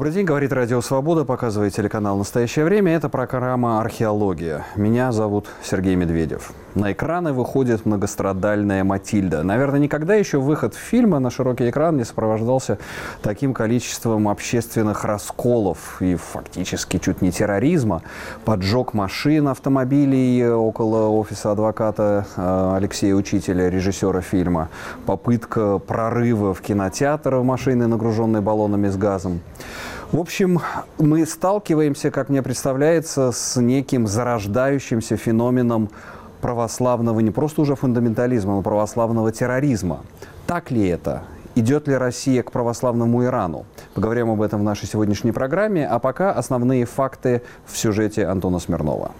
Добрый день, говорит Радио Свобода, показывает телеканал «Настоящее время». Это программа «Археология». Меня зовут Сергей Медведев. На экраны выходит многострадальная Матильда. Наверное, никогда еще выход фильма на широкий экран не сопровождался таким количеством общественных расколов и фактически чуть не терроризма. Поджог машин, автомобилей около офиса адвоката Алексея Учителя, режиссера фильма. Попытка прорыва в кинотеатр машины, нагруженные баллонами с газом. В общем, мы сталкиваемся, как мне представляется, с неким зарождающимся феноменом православного, не просто уже фундаментализма, но православного терроризма. Так ли это? Идет ли Россия к православному Ирану? Поговорим об этом в нашей сегодняшней программе. А пока основные факты в сюжете Антона Смирнова.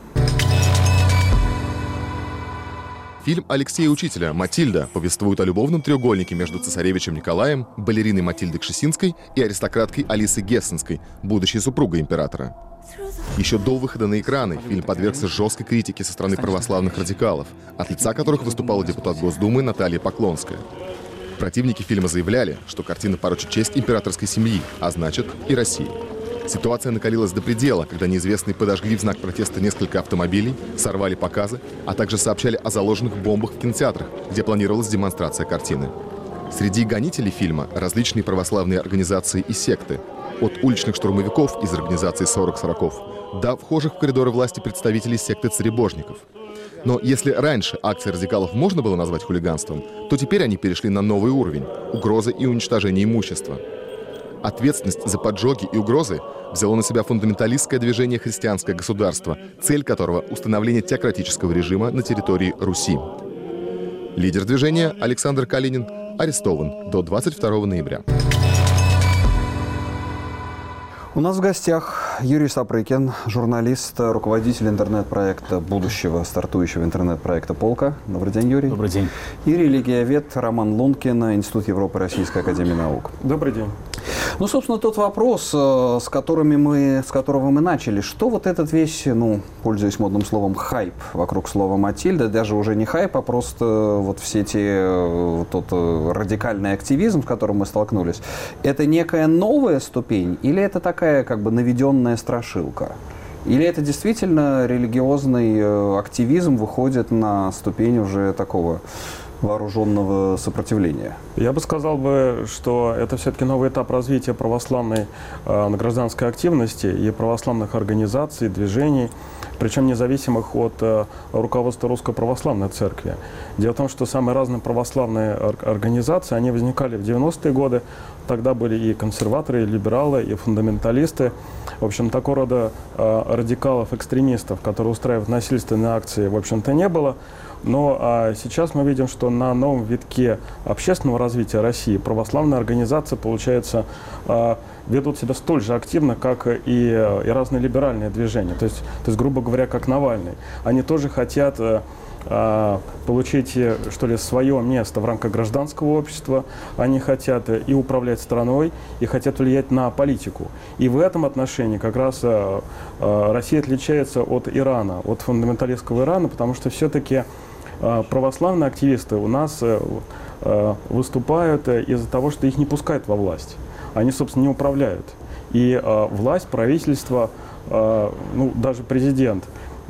Фильм Алексея Учителя «Матильда» повествует о любовном треугольнике между цесаревичем Николаем, балериной Матильдой Кшесинской и аристократкой Алисой Гессенской, будущей супругой императора. Еще до выхода на экраны фильм подвергся жесткой критике со стороны православных радикалов, от лица которых выступала депутат Госдумы Наталья Поклонская. Противники фильма заявляли, что картина порочит честь императорской семьи, а значит и России. Ситуация накалилась до предела, когда неизвестные подожгли в знак протеста несколько автомобилей, сорвали показы, а также сообщали о заложенных бомбах в кинотеатрах, где планировалась демонстрация картины. Среди гонителей фильма различные православные организации и секты, от уличных штурмовиков из организации 40-40 до вхожих в коридоры власти представителей секты царебожников. Но если раньше акции радикалов можно было назвать хулиганством, то теперь они перешли на новый уровень – угрозы и уничтожение имущества. Ответственность за поджоги и угрозы взяло на себя фундаменталистское движение «Христианское государство», цель которого – установление теократического режима на территории Руси. Лидер движения Александр Калинин арестован до 22 ноября. У нас в гостях Юрий Сапрыкин, журналист, руководитель интернет-проекта, будущего стартующего интернет-проекта «Полка». Добрый день, Юрий. Добрый день. И религиовед Роман Лункин, Институт Европы Российской академии наук. Добрый день. Ну, собственно, тот вопрос, с которого мы начали. Что вот этот весь, пользуясь модным словом, хайп вокруг слова «Матильда», даже уже не хайп, а просто вот все тот радикальный активизм, с которым мы столкнулись, это некая новая ступень или это такая как бы наведенная страшилка? Или это действительно религиозный активизм выходит на ступень уже такого вооруженного сопротивления? Я бы сказал, что это все-таки новый этап развития православной гражданской активности и православных организаций, движений, причем независимых от руководства Русской Православной Церкви. Дело в том, что самые разные православные организации, они возникали в 90-е годы. Тогда были и консерваторы, и либералы, и фундаменталисты. В общем, такого рода радикалов, экстремистов, которые устраивают насильственные акции, в общем-то, не было. Но сейчас мы видим, что на новом витке общественного развития России православные организации, получается, ведут себя столь же активно, как и разные либеральные движения. То есть, грубо говоря, как Навальный. Они тоже хотят получить, что ли, свое место в рамках гражданского общества. Они хотят и управлять страной, и хотят влиять на политику. И в этом отношении как раз Россия отличается от Ирана, от фундаменталистского Ирана, потому что все-таки православные активисты у нас выступают из-за того, что их не пускают во власть. Они, собственно, не управляют. И власть, правительство, даже президент,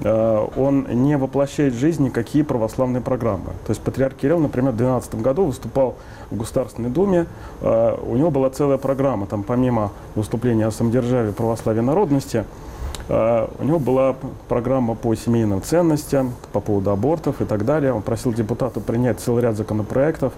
он не воплощает в жизнь никакие православные программы. То есть патриарх Кирилл, например, в 2012 году выступал в Государственной Думе. У него была целая программа, там помимо выступления о самодержавии, православии, народности, у него была программа по семейным ценностям, по поводу абортов и так далее. Он просил депутатов принять целый ряд законопроектов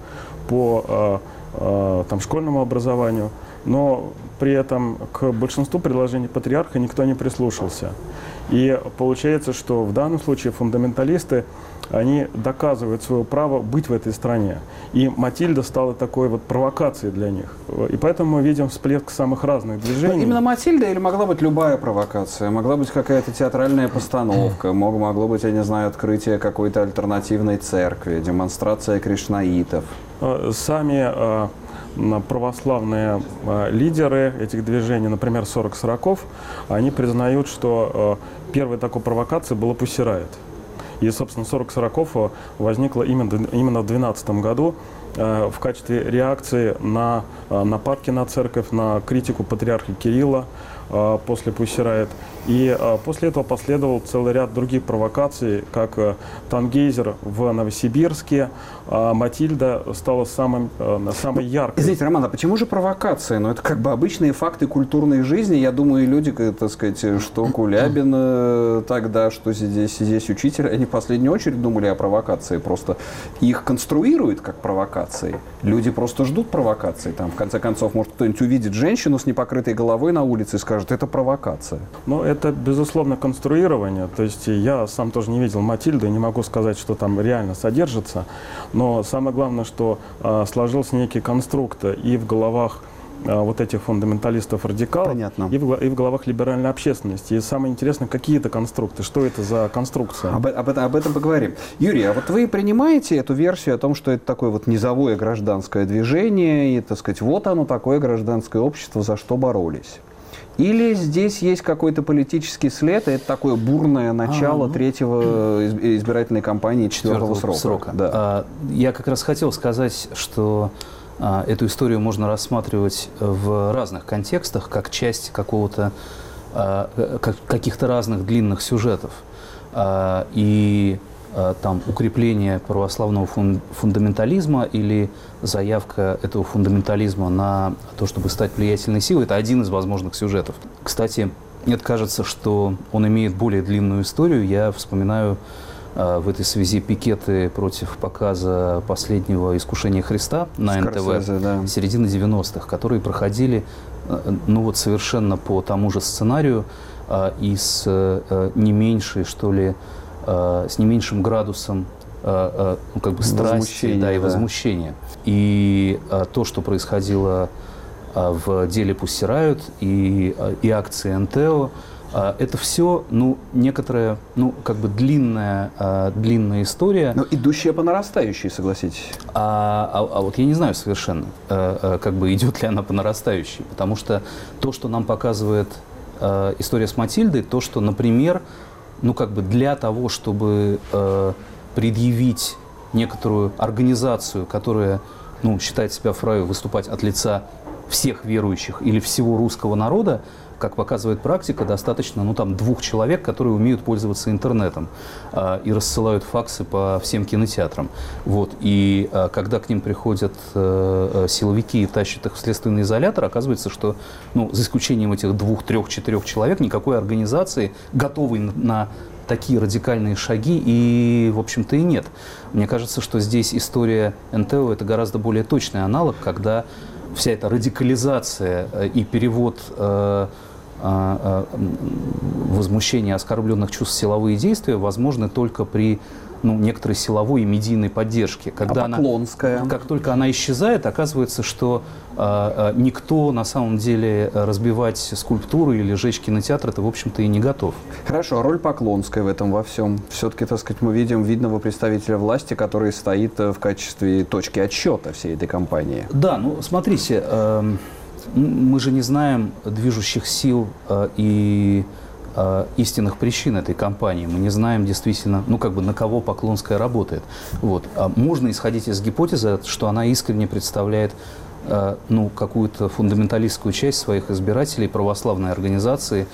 по школьному образованию. Но при этом к большинству предложений патриарха никто не прислушался. И получается, что в данном случае фундаменталисты, они доказывают свое право быть в этой стране. И Матильда стала такой вот провокацией для них. И поэтому мы видим всплеск самых разных движений. Но именно Матильда или могла быть любая провокация? Могла быть какая-то театральная постановка, могло быть, я не знаю, открытие какой-то альтернативной церкви, демонстрация кришнаитов. Сами православные лидеры этих движений, например, 40-40, они признают, что первой такой провокацией была Pussy Riot. И, собственно, 40 Сороков возникла именно в 2012 году в качестве реакции на нападки на церковь, на критику патриарха Кирилла после Pussy Riot. И после этого последовал целый ряд других провокаций, как Тангейзер в Новосибирске. Матильда стала самой яркой. Извините, Роман, а почему же провокации? Ну, это как бы обычные факты культурной жизни. Я думаю, люди, так сказать, что Кулябин тогда, что здесь учитель, они в последнюю очередь думали о провокации. Просто их конструируют как провокации. Люди просто ждут провокации. Там, в конце концов, может, кто-нибудь увидит женщину с непокрытой головой на улице и скажет, это провокация. Ну, это, безусловно, конструирование. То есть я сам тоже не видел Матильду и не могу сказать, что там реально содержится. Но самое главное, что сложился некий конструкт и в головах вот этих фундаменталистов-радикалов, и в головах либеральной общественности. И самое интересное, какие это конструкты, что это за конструкция. Об этом поговорим. Юрий, а вот вы принимаете эту версию о том, что это такое вот низовое гражданское движение, и, так сказать, вот оно такое гражданское общество, за что боролись? Или здесь есть какой-то политический след, и это такое бурное начало третьего избирательной кампании четвертого срока? Да. Я как раз хотел сказать, что эту историю можно рассматривать в разных контекстах, как часть какого-то, каких-то разных длинных сюжетов. И там укрепление православного фундаментализма или заявка этого фундаментализма на то, чтобы стать влиятельной силой, это один из возможных сюжетов. Кстати, мне кажется, что он имеет более длинную историю. Я вспоминаю в этой связи пикеты против показа последнего «Искушения Христа» на НТВ середины 90-х, которые проходили ну вот совершенно по тому же сценарию и с не меньшей, что ли, с не меньшим градусом ну, как бы страсти и возмущения. И то, что происходило в деле Pussy Riot и акции НТО, это все, ну, некоторая, ну, как бы длинная история. Но идущая по нарастающей, согласитесь. А вот я не знаю совершенно, как бы идет ли она по нарастающей, потому что то, что нам показывает история с Матильдой, то, что, например, ну, как бы для того, чтобы предъявить некоторую организацию, которая, ну, считает себя вправе выступать от лица всех верующих или всего русского народа, как показывает практика, достаточно, ну, там, 2 человек, которые умеют пользоваться интернетом и рассылают факсы по всем кинотеатрам. Вот. И когда к ним приходят силовики и тащат их в следственный изолятор, оказывается, что, ну, за исключением этих 2, 3, 4 человек, никакой организации, готовой на такие радикальные шаги, и, в общем-то, и нет. Мне кажется, что здесь история НТО – это гораздо более точный аналог, когда вся эта радикализация и перевод возмущения оскорбленных чувств в силовые действия возможны только при, ну, некоторой силовой и медийной поддержке. Когда Поклонская. Как только она исчезает, оказывается, что никто на самом деле разбивать скульптуры или жечь кинотеатр это, в общем-то, и не готов. Хорошо, а роль Поклонской в этом во всем? Все-таки, так сказать, мы видим видного представителя власти, который стоит в качестве точки отсчета всей этой кампании. Да, ну, смотрите, мы же не знаем движущих сил и истинных причин этой кампании. Мы не знаем действительно, ну, как бы, на кого Поклонская работает. Вот. Можно исходить из гипотезы, что она искренне представляет ну, какую-то фундаменталистскую часть своих избирателей, православной организации,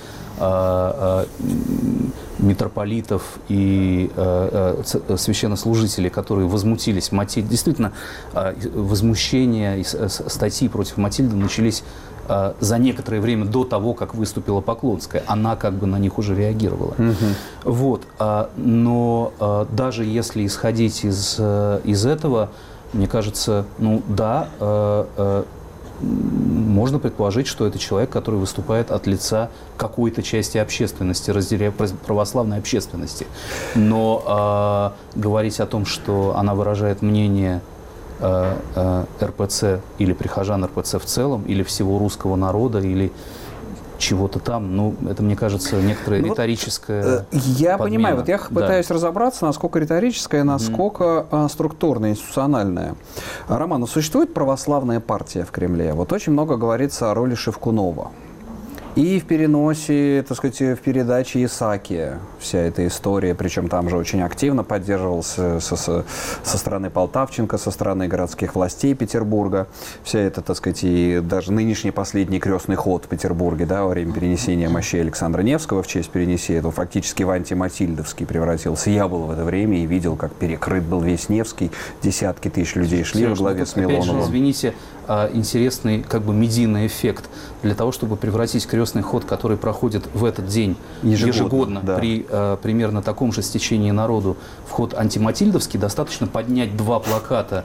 митрополитов и священнослужителей, которые возмутились. Действительно, возмущения и статьи против Матильды начались за некоторое время до того, как выступила Поклонская. Она как бы на них уже реагировала. Вот. Но даже если исходить из этого, мне кажется, ну да, можно предположить, что это человек, который выступает от лица какой-то части общественности, разделяя православной общественности. Но говорить о том, что она выражает мнение РПЦ или прихожан РПЦ в целом, или всего русского народа, или чего-то там, ну, это, мне кажется, некоторая риторическая Я подмена. понимаю, вот я пытаюсь разобраться, насколько риторическая, насколько структурная, институциональная. Роман, существует православная партия в Кремле? Вот очень много говорится о роли Шевкунова. И в переносе, так сказать, в передаче Исаакия вся эта история, причем там же очень активно поддерживался со стороны Полтавченко, со стороны городских властей Петербурга. Вся эта, так сказать, и даже нынешний последний крестный ход в Петербурге, да, во время перенесения мощей Александра Невского в честь перенесения, это фактически в антиматильдовский превратился. Я был в это время и видел, как перекрыт был весь Невский, десятки тысяч людей шли во главе с Милоновым. Опять же, извините, интересный как бы медийный эффект. Для того, чтобы превратить крестный ход, который проходит в этот день ежегодно да. При примерно таком же стечении народу, в ход антиматильдовский, достаточно поднять 2 плаката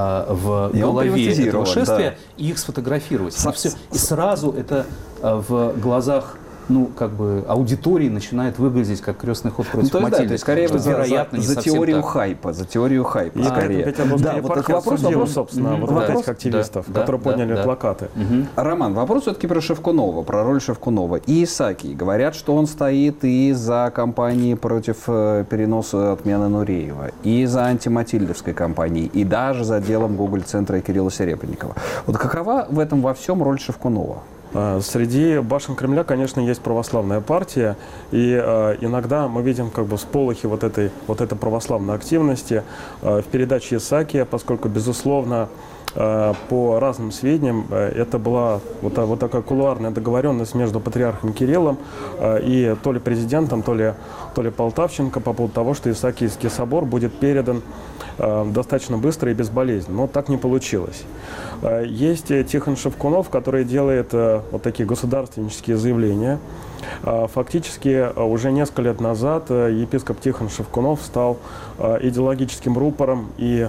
в голове этого шествия, да, и их сфотографировать. И сразу это в глазах, ну, как бы, аудитории начинает выглядеть как крестный ход против Матильды. Да, то есть, скорее, вероятно, за теорию хайпа, за теорию хайпа. И Петербургская епархия осудила, собственно, вот этих активистов, которые подняли плакаты. Роман, вопрос все-таки про Шевкунова, про роль Шевкунова. И Исаакий. Говорят, что он стоит и за кампанией против переноса отмены Нуреева, и за антиматильдовской кампанией, и даже за делом Гоголь-центра и Кирилла Серебренникова. Вот какова в этом во всем роль Шевкунова? Среди башен Кремля, конечно, есть православная партия, и иногда мы видим как бы всполохи вот этой православной активности в передаче Исаакия, поскольку, безусловно, по разным сведениям, это была вот такая кулуарная договоренность между патриархом Кириллом и то ли президентом, то ли Полтавченко по поводу того, что Исаакиевский собор будет передан достаточно быстро и безболезненно. Но так не получилось. Есть Тихон Шевкунов, который делает вот такие государственнические заявления. Фактически уже несколько лет назад епископ Тихон Шевкунов стал идеологическим рупором, и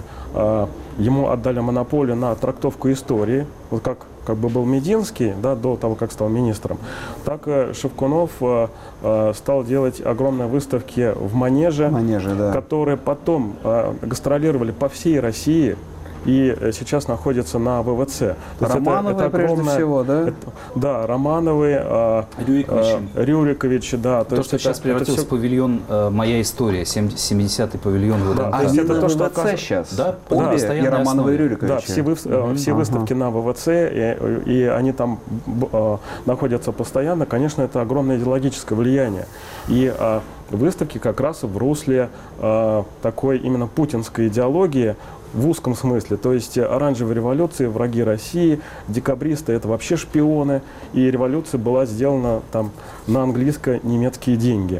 ему отдали монополию на трактовку истории. Вот как бы был Мединский, да, до того, как стал министром, так Шевкунов стал делать огромные выставки в Манеже, да, которые потом гастролировали по всей России и сейчас находятся на ВВЦ. Романовы, прежде всего, да? Да, Романовы, Рюрикович, да. То, что сейчас превратился в павильон «Моя история», 70-й павильон ВДНХ. Да, то есть это то, что сейчас? Да, и Романовы, и Рюрикович. Да, все выставки на ВВЦ, и они там находятся постоянно. Конечно, это огромное идеологическое влияние. И выставки как раз в русле такой именно путинской идеологии, в узком смысле. То есть оранжевая революция, враги России, декабристы — это вообще шпионы, и революция была сделана там на английско-немецкие деньги.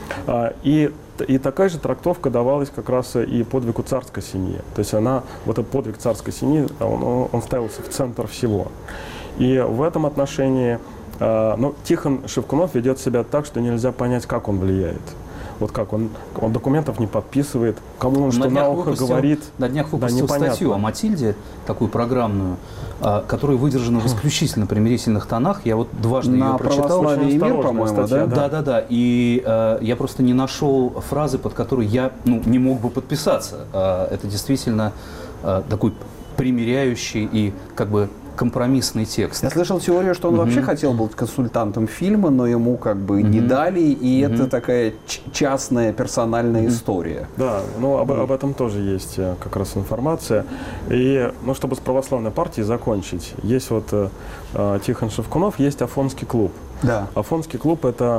И такая же трактовка давалась как раз и подвигу царской семьи. То есть вот этот подвиг царской семьи, он ставился в центр всего. И в этом отношении Тихон Шевкунов ведет себя так, что нельзя понять, как он влияет. Вот как он документов не подписывает, кому он что на ухо говорит. На днях выпустил статью о Матильде, такую программную, которая выдержана в исключительно примирительных тонах. Я вот дважды ее прочитал. На «Православие и мир», по-моему, да? Да. И я просто не нашел фразы, под которой я не мог бы подписаться. Это действительно такой примиряющий и как бы компромиссный текст. Я слышал теорию, что он вообще хотел быть консультантом фильма, но ему как бы не дали, и это такая частная персональная история. Да, об этом тоже есть как раз информация. И, чтобы с православной партией закончить, есть вот Тихон Шевкунов, есть Афонский клуб. Да. Афонский клуб — это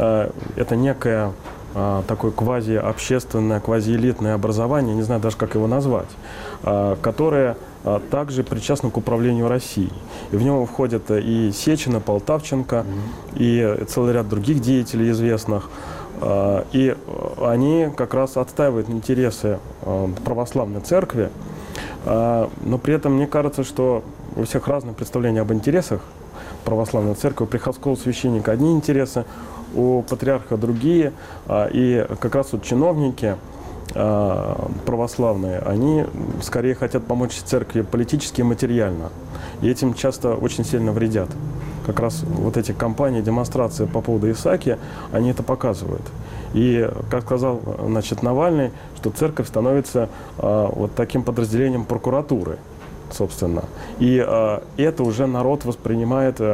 некое такое квазиобщественное, квазиэлитное образование, не знаю даже, как его назвать, которое также причастно к управлению Россией. И в него входят и Сечина, Полтавченко, и целый ряд других деятелей известных. И они как раз отстаивают интересы православной церкви. Но при этом мне кажется, что у всех разные представления об интересах православной церкви. У приходского священника одни интересы, у патриарха другие. И как раз вот чиновники православные, они скорее хотят помочь церкви политически и материально. И этим часто очень сильно вредят. Как раз вот эти кампании, демонстрации по поводу Исаакия, они это показывают. И, как сказал Навальный, что церковь становится вот таким подразделением прокуратуры, собственно. И это уже народ воспринимает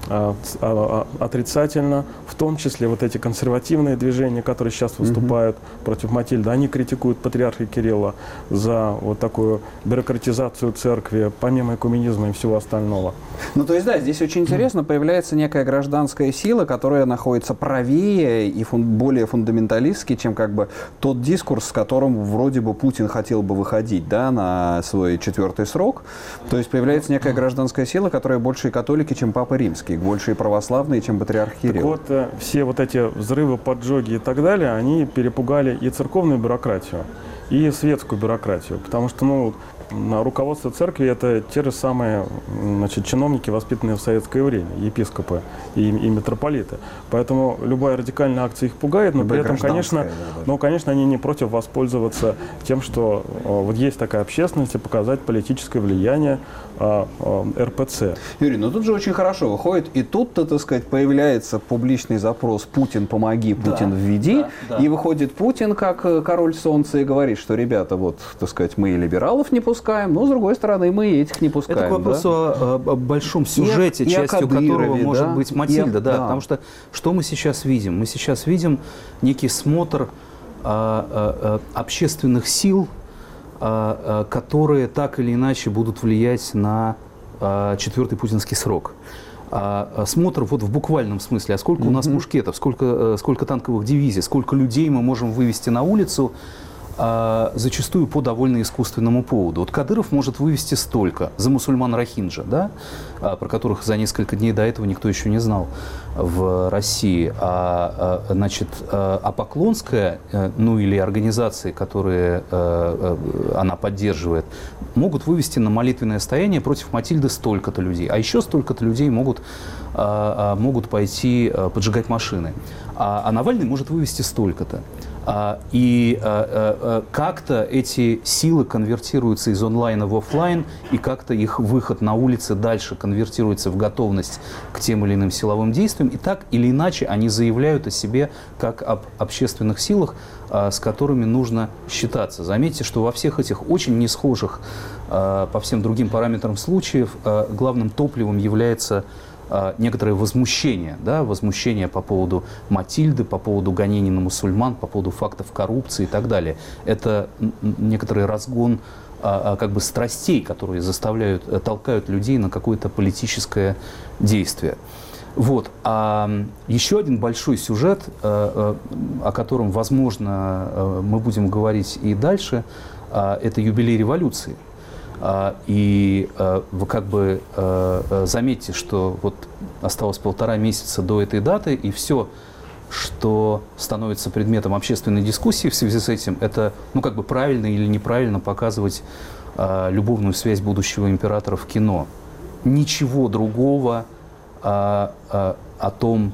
отрицательно, в том числе вот эти консервативные движения, которые сейчас выступают против Матильды, они критикуют патриарха Кирилла за вот такую бюрократизацию церкви, помимо экуменизма и всего остального. Ну, то есть, да, здесь очень интересно, появляется некая гражданская сила, которая находится правее и более фундаменталистски, чем как бы тот дискурс, с которым вроде бы Путин хотел бы выходить, да, на свой 4-й срок. То есть появляется некая гражданская сила, которая больше и католики, чем Папа Римский, больше и православные, чем патриарх Кирилл. Так вот, все вот эти взрывы, поджоги и так далее, они перепугали и церковную бюрократию, и светскую бюрократию, потому что, ну, руководство церкви — это те же самые, значит, чиновники, воспитанные в советское время, епископы и митрополиты. Поэтому любая радикальная акция их пугает, но при этом, конечно, они не против воспользоваться тем, что вот есть такая общественность, и показать политическое влияние РПЦ. Юрий, ну тут же очень хорошо выходит, и тут-то, так сказать, появляется публичный запрос «Путин, помоги, Путин, введи», и выходит Путин как король солнца и говорит, что, ребята, вот, так сказать, мы и либералов не пускаем, но, с другой стороны, мы и этих не пускаем. Это к вопросу о большом сюжете, частью которого может быть Матильда, потому что что мы сейчас видим? Мы сейчас видим некий смотр общественных сил, которые так или иначе будут влиять на 4-й путинский срок. Смотр вот в буквальном смысле, а сколько у нас мушкетов, сколько танковых дивизий, сколько людей мы можем вывести на улицу, зачастую по довольно искусственному поводу. Вот Кадыров может вывести столько за мусульман Рохинджа, да, про которых за несколько дней до этого никто еще не знал в России. Значит, Поклонская, ну или организации, которые она поддерживает, могут вывести на молитвенное стояние против Матильды столько-то людей. А еще столько-то людей могут пойти поджигать машины. А Навальный может вывести столько-то. И как-то эти силы конвертируются из онлайна в офлайн, и как-то их выход на улицы дальше конвертируется в готовность к тем или иным силовым действиям. И так или иначе они заявляют о себе как об общественных силах, с которыми нужно считаться. Заметьте, что во всех этих очень несхожих по всем другим параметрам случаев главным топливом является некоторое возмущение, да, возмущение по поводу Матильды, по поводу гонений на мусульман, по поводу фактов коррупции и так далее. Это некоторый разгон как бы страстей, которые толкают людей на какое-то политическое действие. Вот. А еще один большой сюжет, о котором, возможно, мы будем говорить и дальше, это юбилей революции. И вы как бы заметьте, что вот осталось 1,5 месяца до этой даты, и все, что становится предметом общественной дискуссии в связи с этим, это, ну, как бы правильно или неправильно показывать любовную связь будущего императора в кино. Ничего другого о том,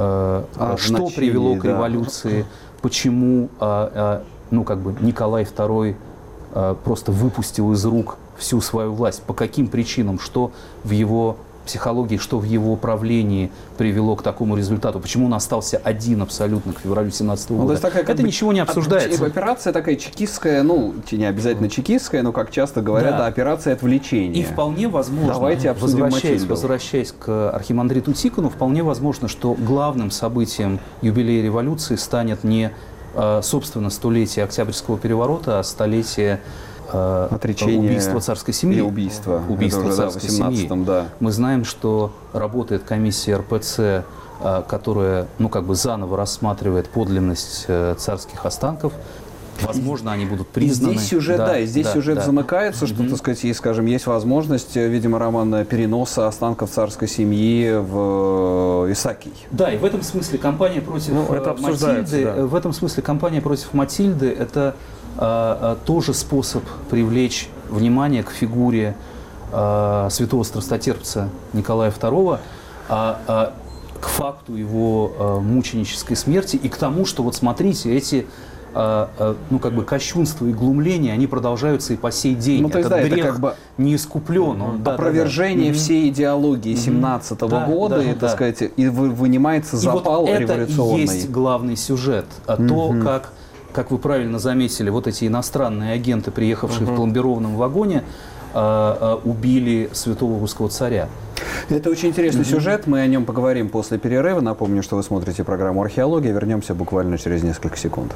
что привело к революции, почему, ну, как бы Николай II просто выпустил из рук всю свою власть, по каким причинам, что в его психологии, что в его правлении привело к такому результату, почему он остался один абсолютно к февралю 17 года. Ну, такая, это ничего не обсуждается. Операция такая чекистская, ну, не обязательно чекистская, но, как часто говорят, операция отвлечения. И вполне возможно, давайте обсудим возвращаясь к архимандриту Тихону, вполне возможно, что главным событием юбилея революции станет не собственно, столетие Октябрьского переворота, а столетие убийства царской семьи. Убийства царской семьи. Да. Мы знаем, что работает комиссия РПЦ, которая, ну, как бы заново рассматривает подлинность царских останков. Возможно, они будут признаны. И здесь сюжет, сюжет замыкается, что, так сказать, скажем, есть возможность, видимо, Роман, переноса останков царской семьи в Исаакий. Да, и в этом смысле кампания против Матильды, в этом смысле кампания против Матильды – это тоже способ привлечь внимание к фигуре святого страстотерпца Николая II, к факту его мученической смерти и к тому, что вот смотрите, эти ну, как бы кощунство и глумление, они продолжаются и по сей день. Ну, то есть, Этот грех это как бы не искуплен. Опровержение всей идеологии 17-го года, и, так сказать, и вынимается запал вот революционный. Это и есть главный сюжет. То, как вы правильно заметили, вот эти иностранные агенты, приехавшие в пломбированном вагоне, убили святого русского царя. Это очень интересный сюжет, мы о нем поговорим после перерыва. Напомню, что вы смотрите программу «Археология». Вернемся буквально через несколько секунд.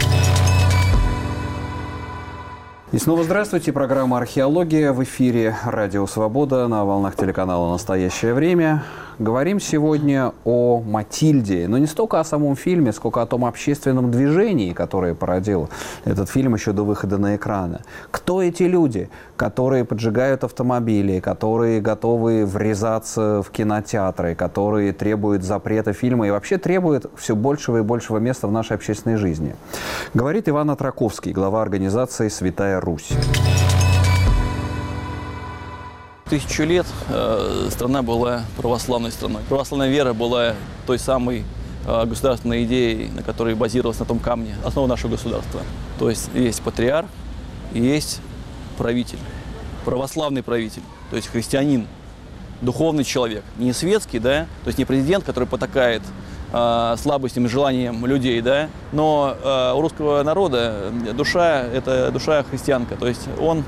И снова здравствуйте. Программа «Археология» в эфире «Радио Свобода» на волнах телеканала «Настоящее время». Говорим сегодня о Матильде, но не столько о самом фильме, сколько о том общественном движении, которое породил этот фильм еще до выхода на экраны. Кто эти люди, которые поджигают автомобили, которые готовы врезаться в кинотеатры, которые требуют запрета фильма и вообще требуют все большего и большего места в нашей общественной жизни? Говорит Иван Отраковский, глава организации «Святая Русь». 1000 лет страна была православной страной. Православная вера была той самой государственной идеей, на которой базировалась на том камне основа нашего государства. То есть есть патриарх и есть правитель, православный правитель, то есть христианин, духовный человек, не светский, да, то есть не президент, который потакает слабостям и желаниям людей, да, но у русского народа душа – это душа христианка, то есть он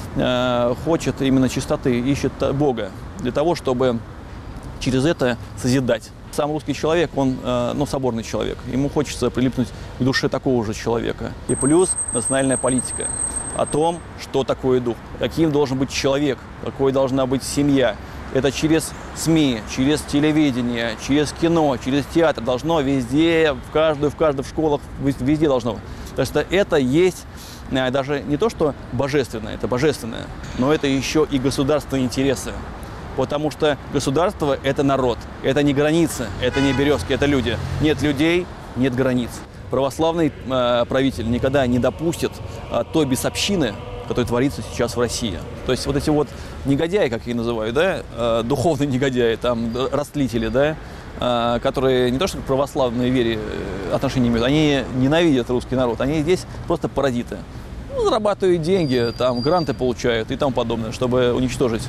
хочет именно чистоты, ищет Бога для того, чтобы через это созидать. Сам русский человек, он соборный человек, ему хочется прилипнуть к душе такого же человека. И плюс национальная политика о том, что такое дух, каким должен быть человек, какой должна быть семья. Это через СМИ, через телевидение, через кино, через театр должно везде, в школах, везде должно. То есть это есть даже не то, что божественное, это божественное, но это еще и государственные интересы. Потому что государство – это народ, это не границы, это не березки, это люди. Нет людей – нет границ. Православный правитель никогда не допустит той бесовщины, которая творится сейчас в России. То есть вот эти вот негодяи, как я их называю, да, духовные негодяи, там, растлители, да, которые не то что к православной вере отношения имеют, они ненавидят русский народ, они здесь просто паразиты. Зарабатывают деньги, там, гранты получают и тому подобное, чтобы уничтожить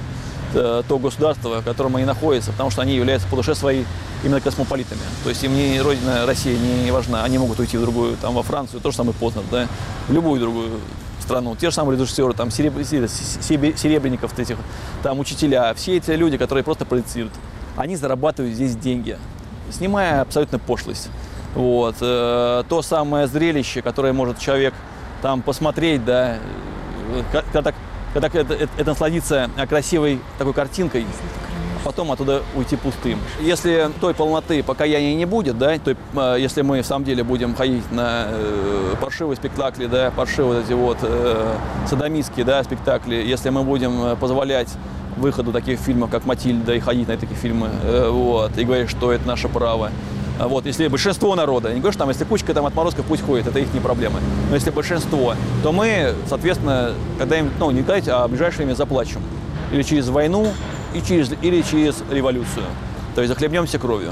то государство, в котором они находятся, потому что они являются по душе своей именно космополитами. То есть им не родина Россия не важна, они могут уйти в другую, там, во Францию, то же самое Познер, да, в любую другую страну. Те же самые режиссеры, там, Серебренников, этих, там, учителя, все эти люди, которые просто проецируют, они зарабатывают здесь деньги, снимая абсолютно пошлость. Вот. То самое зрелище, которое может человек там посмотреть, да, когда это насладиться красивой такой картинкой, а потом оттуда уйти пустым. Если той полноты покаяния не будет, да, то если мы в самом деле будем ходить на паршивые спектакли, да, паршивые вот эти вот садомистские, да, спектакли, если мы будем позволять выходу таких фильмов, как «Матильда», и ходить на такие фильмы, вот, и говорить, что это наше право. Вот, если большинство народа, не говорю, что там, если кучка там отморозков, пусть ходит, это их не проблема. Но если большинство, то мы, соответственно, когда-нибудь, ну, не когда-нибудь, а в ближайшее время заплачем. Или через войну, или через революцию. То есть захлебнемся кровью.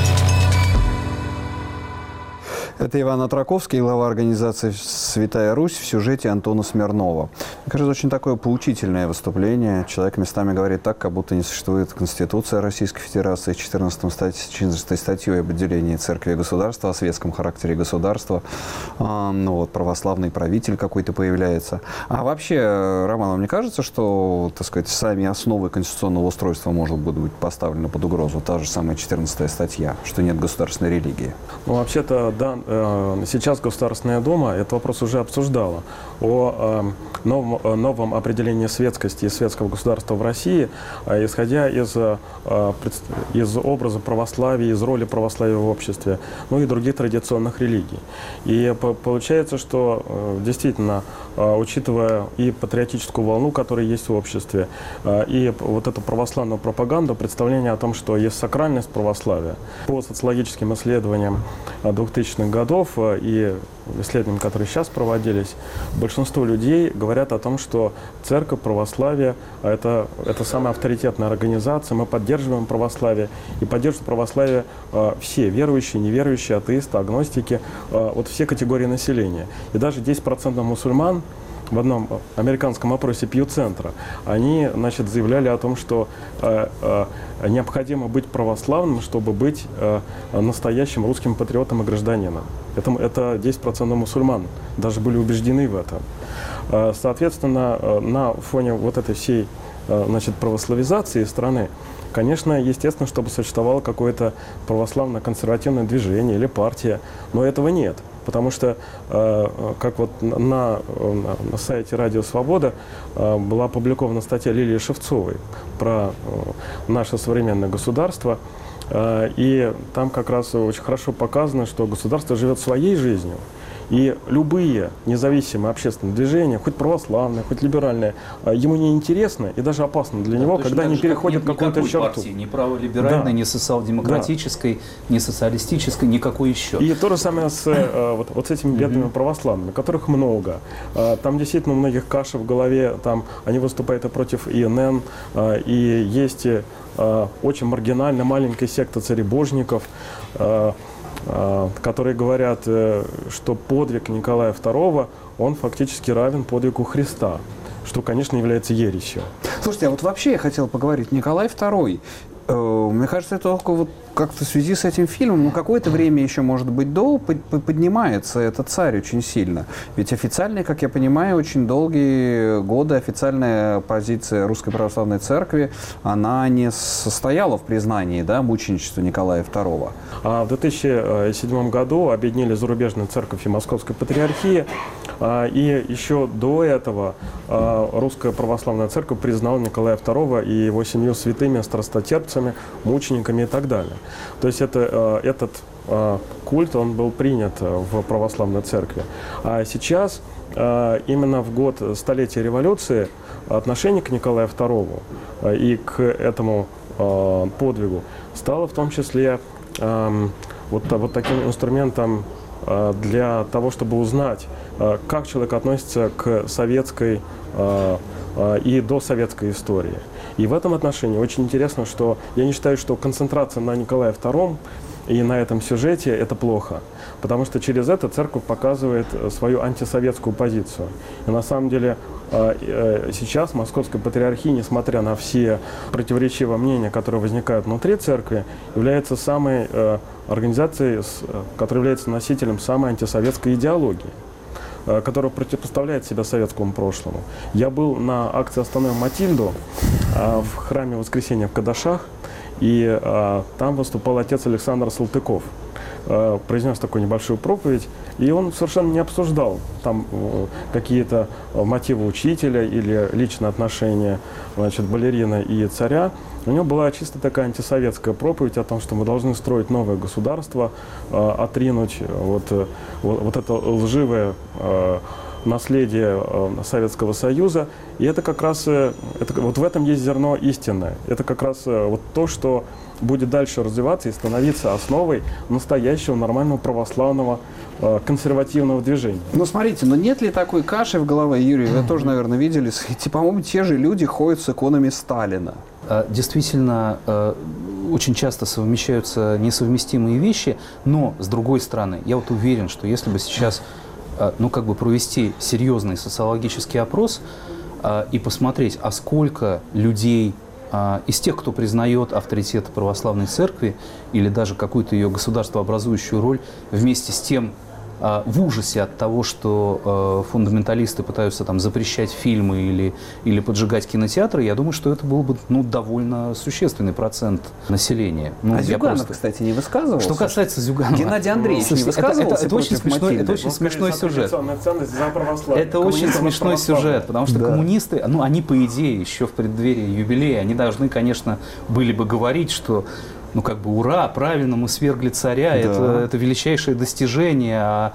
Это Иван Отраковский, глава организации «Святая Русь» в сюжете Антона Смирнова. Мне кажется, очень такое поучительное выступление. Человек местами говорит так, как будто не существует Конституция Российской Федерации с 14 статьей об отделении церкви и государства, о светском характере государства. Вот, православный правитель какой-то появляется. А вообще, Роман, вам не кажется, что, так сказать, сами основы конституционного устройства может быть поставлены под угрозу? Та же самая 14 статья, что нет государственной религии. Ну, вообще-то, да, сейчас Государственная Дума этот вопрос уже обсуждала о новом определении светскости и светского государства в России, исходя из образа православия, из роли православия в обществе, ну и других традиционных религий. И получается, что действительно, учитывая и патриотическую волну, которая есть в обществе, и вот эту православную пропаганду, представление о том, что есть сакральность православия, по социологическим исследованиям 2000-х годов и исследованиям, которые сейчас проводились, большинство людей говорят о том, что церковь, православие – это самая авторитетная организация, мы поддерживаем православие, и поддерживают православие все верующие, неверующие, атеисты, агностики, вот все категории населения. И даже 10% мусульман в одном американском опросе Пью-центра, они, значит, заявляли о том, что необходимо быть православным, чтобы быть настоящим русским патриотом и гражданином. Это 10% мусульман даже были убеждены в этом. Соответственно, на фоне вот этой всей, значит, православизации страны Конечно, естественно, чтобы существовало какое-то православно-консервативное движение или партия, но этого нет. Потому что, как вот на сайте «Радио Свобода» была опубликована статья Лилии Шевцовой про наше современное государство, и там как раз очень хорошо показано, что государство живет своей жизнью. И любые независимые общественные движения, хоть православные, хоть либеральные, ему не интересно и даже опасно для него, когда они переходят какую-то черту. Партии, ни праволиберальной, Да. ни социал-демократической, ни социалистической, никакой еще. И то же самое с вот с этими бедными православными, которых много. Там действительно у многих каша в голове, там они выступают и против ИНН, и есть очень маргинальная маленькая секта царебожников, которые говорят, что подвиг Николая II, он фактически равен подвигу Христа, что, конечно, является ересью. Слушайте, а вот вообще я хотел поговорить. Николай II, мне кажется, это только вот как-то в связи с этим фильмом, какое-то время еще, может быть, поднимается этот царь очень сильно. Ведь официально, как я понимаю, очень долгие годы официальная позиция Русской Православной Церкви, она не состояла в признании, да, мученичества Николая II. А в 2007 году объединили зарубежную церковь и Московской патриархии, и еще до этого Русская Православная Церковь признала Николая II и его семью святыми, страстотерпцами, мучениками и так далее. То есть этот культ, он был принят в православной церкви. А сейчас, именно в год столетия революции, отношение к Николаю II и к этому подвигу стало в том числе вот таким инструментом для того, чтобы узнать, как человек относится к советской и досоветской истории. И в этом отношении очень интересно, что я не считаю, что концентрация на Николае II и на этом сюжете – это плохо, потому что через это церковь показывает свою антисоветскую позицию. И на самом деле сейчас Московская патриархия, несмотря на все противоречивые мнения, которые возникают внутри церкви, является самой организацией, которая является носителем самой антисоветской идеологии, которая противопоставляет себя советскому прошлому. Я был на акции «Остановим Матильду» в храме Воскресения в Кадашах, и там выступал отец Александр Салтыков. Произнес такую небольшую проповедь, и он совершенно не обсуждал там какие-то мотивы учителя или личные отношения, значит, балерины и царя. У него была чисто такая антисоветская проповедь о том, что мы должны строить новое государство, отринуть вот это лживое наследие Советского Союза. И это как раз, вот в этом есть зерно истины. Это как раз вот то, что будет дальше развиваться и становиться основой настоящего нормального православного консервативного движения. Ну, смотрите, но нет ли такой каши в голове, Юрий, вы тоже, наверное, видели, по-моему, те же люди ходят с иконами Сталина. Действительно, очень часто совмещаются несовместимые вещи, но, с другой стороны, я вот уверен, что если бы сейчас провести серьезный социологический опрос и посмотреть, а сколько людей из тех, кто признает авторитет православной церкви или даже какую-то ее государствообразующую роль, вместе с тем в ужасе от того, что фундаменталисты пытаются там запрещать фильмы или поджигать кинотеатры, я думаю, что это был бы довольно существенный процент населения. Зюганов, кстати, не высказывался? Что касается Зюганова... Геннадий Андреевич не высказывался это очень смешной сюжет. Это очень смешной сюжет, потому что коммунисты, они, по идее, еще в преддверии юбилея, они должны, конечно, были бы говорить, что ура, правильно, мы свергли царя, да. это величайшее достижение.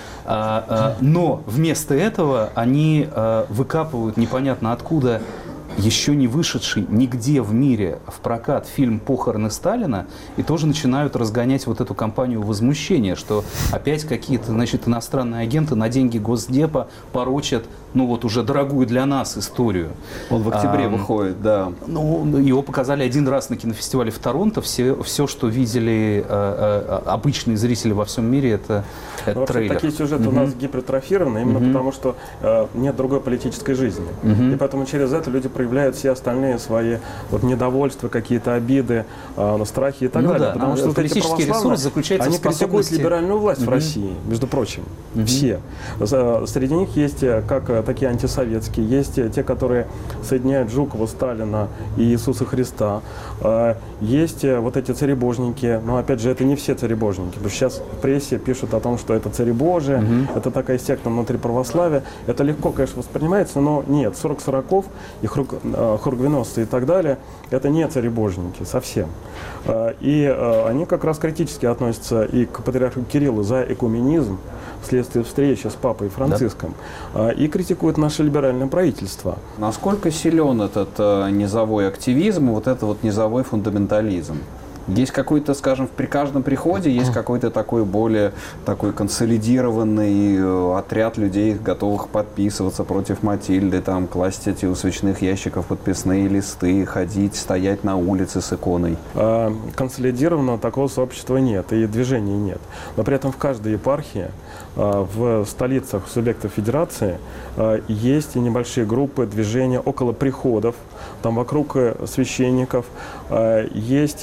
Но вместо этого они выкапывают непонятно откуда еще не вышедший нигде в мире в прокат фильм «Похороны Сталина» и тоже начинают разгонять вот эту кампанию возмущения, что опять какие-то, иностранные агенты на деньги Госдепа порочат, уже дорогую для нас историю. Он в октябре выходит, да. Его показали один раз на кинофестивале в Торонто. Все, что видели обычные зрители во всем мире, это трейлер. Такие сюжеты у нас гипертрофированы именно потому, что нет другой политической жизни. И поэтому через это люди проявляют проявляют все остальные свои вот недовольства, какие-то обиды, страхи и так Ну далее. да, Потому что вот эти политический ресурс православные, заключается они в способности... критикуют либеральную власть в России, между прочим. Все. Среди них есть как такие антисоветские, есть те, которые соединяют Жукова, Сталина и Иисуса Христа. Есть вот эти царебожники, но опять же это не все царебожники, потому что сейчас в прессе пишут о том, что это царебожие, это такая секта внутри православия. Это легко, конечно, воспринимается, но нет, 40-40 и хоргвеносцы и так далее, это не царебожники совсем. И они как раз критически относятся и к патриарху Кириллу за экуменизм вследствие встречи с папой Франциском, и критикуют наше либеральное правительство. Насколько силен этот низовой активизм, вот это вот низовой фундаментализм? Есть какой-то, скажем, при каждом приходе есть какой-то такой более такой консолидированный отряд людей, готовых подписываться против Матильды, там, класть эти у свечных ящиков подписные листы, ходить, стоять на улице с иконой. Консолидированного такого сообщества нет, и движений нет. Но при этом в каждой епархии, в столицах субъектов федерации есть и небольшие группы движения около приходов, там вокруг священников, есть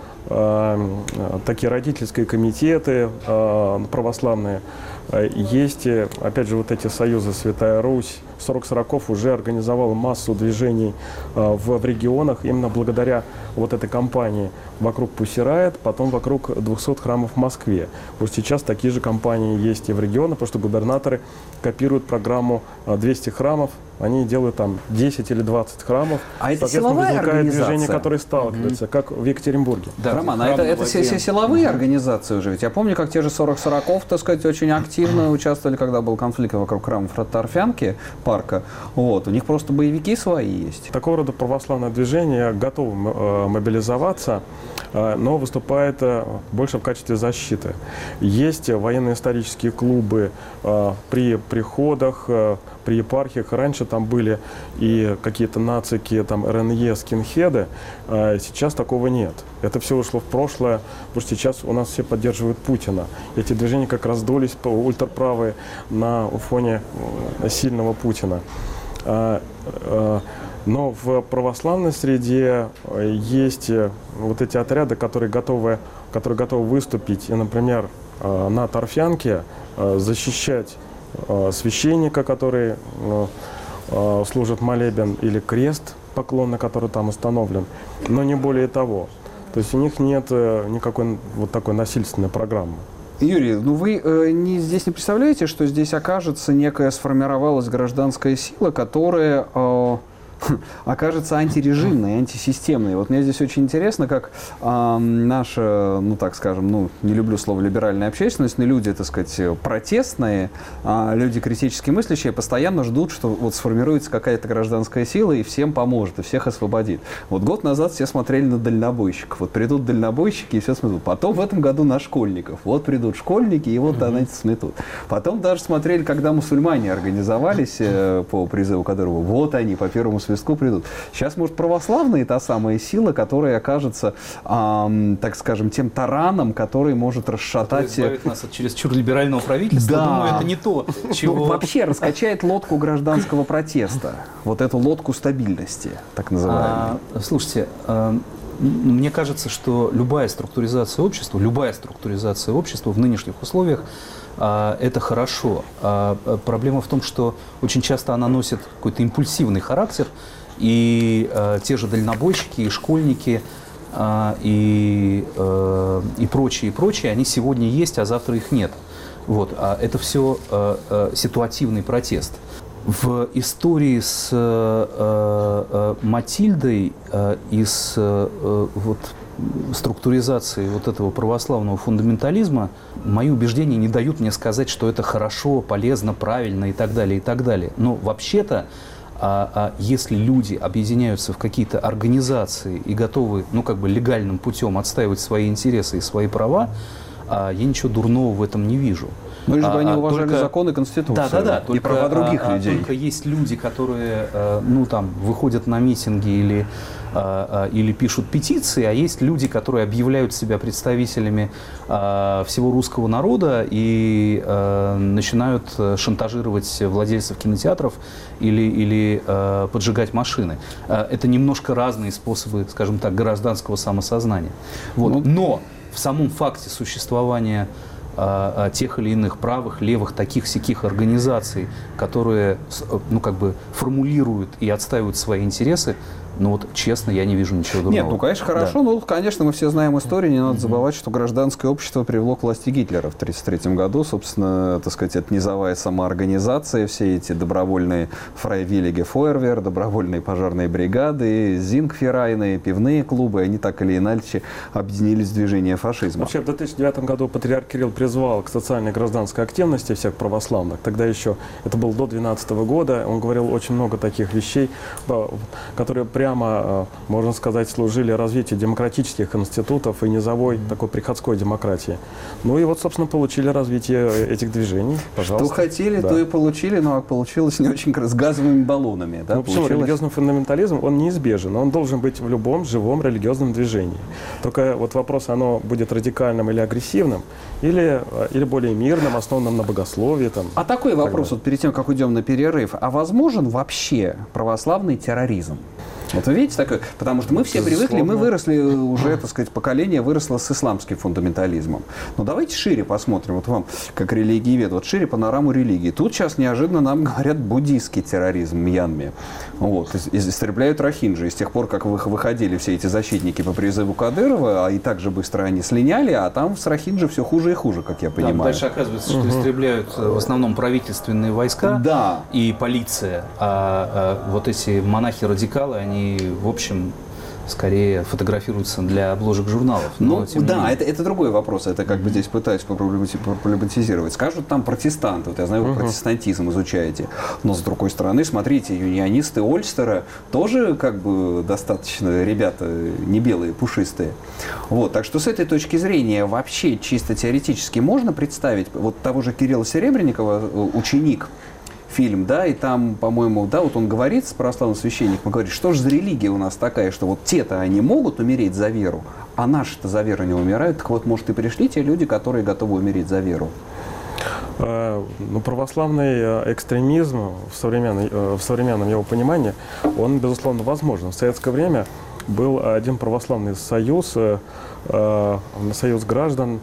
такие родительские комитеты православные, есть, опять же, вот эти союзы «Святая Русь». 40-40 уже организовал массу движений в регионах именно благодаря вот этой кампании вокруг Пусирает, потом вокруг 200 храмов в Москве. Вот сейчас такие же кампании есть и в регионах, потому что губернаторы копируют программу 200 храмов, они делают там 10 или 20 храмов. А это силовая возникает организация? движение, которые сталкиваются, как в Екатеринбурге. Да, Роман, а это все силовые организации уже? Ведь я помню, как те же 40-40, так сказать, очень активно участвовали, когда был конфликт вокруг храма Торфянки, парка. Вот, у них просто боевики свои есть. Такого рода православное движение готово мобилизоваться, но выступает больше в качестве защиты. Есть военно-исторические клубы при приходах, при епархиях. Раньше там были и какие-то нацики, там РНЕ, скинхеды. Сейчас такого нет. Это все ушло в прошлое, потому что сейчас у нас все поддерживают Путина. Эти движения как раздулись, ультраправые, на фоне сильного Путина. Но в православной среде есть вот эти отряды, которые готовы выступить, и, например, на Торфянке защищать священника, который служит молебен, или крест, поклон на который там установлен, но не более того. То есть у них нет никакой вот такой насильственной программы. Юрий, ну вы здесь не представляете, что здесь окажется некая сформировалась гражданская сила, которая окажется антирежимной, антисистемной. Вот мне здесь очень интересно, как наша, ну так скажем, ну не люблю слово либеральная общественность, но люди, так сказать, протестные, люди критически мыслящие постоянно ждут, что вот сформируется какая-то гражданская сила и всем поможет, и всех освободит. Вот год назад все смотрели на дальнобойщиков. Вот придут дальнобойщики и все сметут. Потом в этом году на школьников. Вот придут школьники и вот они сметут. Потом даже смотрели, когда мусульмане организовались по призыву Кадырова. Вот они по первому свистку придут. Сейчас, может, православные та самая сила, которая окажется, так скажем, тем тараном, который может расшатать... Избавит нас от чересчур либерального правительства. Да. Думаю, это не то, чего... Ну, вообще раскачает лодку гражданского протеста. Вот эту лодку стабильности, так называемую. Слушайте, мне кажется, что любая структуризация общества в нынешних условиях это хорошо. Проблема в том, что очень часто она носит какой-то импульсивный характер, и те же дальнобойщики, и школьники, и прочие, они сегодня есть, а завтра их нет. Вот. А это все ситуативный протест. В истории с Матильдой и с вот, структуризацией вот этого православного фундаментализма мои убеждения не дают мне сказать, что это хорошо, полезно, правильно и так далее, и так далее. Но вообще-то, если люди объединяются в какие-то организации и готовы, ну, как бы легальным путем отстаивать свои интересы и свои права, я ничего дурного в этом не вижу. Ну, лишь бы они уважали законы и Конституцию, да, и права других людей. Только есть люди, которые выходят на митинги или пишут петиции, а есть люди, которые объявляют себя представителями всего русского народа и начинают шантажировать владельцев кинотеатров или поджигать машины. Это немножко разные способы, скажем так, гражданского самосознания. Вот. Но в самом факте существования тех или иных правых, левых, таких-сяких организаций, которые формулируют и отстаивают свои интересы, честно, я не вижу ничего дурного. Нет, конечно, хорошо. Да. Конечно, мы все знаем историю. Не надо забывать, что гражданское общество привело к власти Гитлера в 1933 году. Собственно, это низовая самоорганизация, все эти добровольные фрайвиллиге Фойервер, добровольные пожарные бригады, зингферайны, пивные клубы, они так или иначе объединились в движение фашизма. Вообще, в 2009 году патриарх Кирилл призвал к социальной гражданской активности всех православных. Тогда еще, это было до 2012 года, он говорил очень много таких вещей, которые прямо, можно сказать, служили развитию демократических институтов и низовой такой приходской демократии. И собственно, получили развитие этих движений. Пожалуйста. Что хотели, то и получили, но получилось не очень с газовыми баллонами. Да? Почему? Религиозный фундаментализм, он неизбежен, он должен быть в любом живом религиозном движении. Только вопрос, оно будет радикальным или агрессивным, или более мирным, основанным на богословии. А такой вопрос, перед тем, как уйдем на перерыв, а возможен вообще православный терроризм? Вы видите такое? Потому что мы все привыкли, мы выросли уже, поколение выросло с исламским фундаментализмом. Но давайте шире посмотрим, вам, как религиевед, шире панораму религии. Тут сейчас неожиданно нам говорят буддийский терроризм в Мьянме. Истребляют рохинджи. И с тех пор, как выходили все эти защитники по призыву Кадырова, и так же быстро они слиняли, а там с рохинджи все хуже и хуже, как я понимаю. Дальше оказывается, что истребляют в основном правительственные войска и полиция. А эти монахи-радикалы, они, в общем, скорее фотографируются для обложек журналов. Это другой вопрос. Это здесь пытаюсь проблематизировать. Скажут там протестанты. Я знаю, вы протестантизм изучаете. Но с другой стороны, смотрите, юнионисты Ольстера тоже достаточно ребята не белые, пушистые. Так что с этой точки зрения вообще чисто теоретически можно представить того же Кирилла Серебренникова, ученик, фильм, и там, по-моему, он говорит с православным священником, говорит, что же за религия у нас такая, что те-то они могут умереть за веру, а наши-то за веру не умирают, так может, и пришли те люди, которые готовы умереть за веру. Православный экстремизм в современном его понимании, он, безусловно, возможен. В советское время был один православный союз, союз граждан,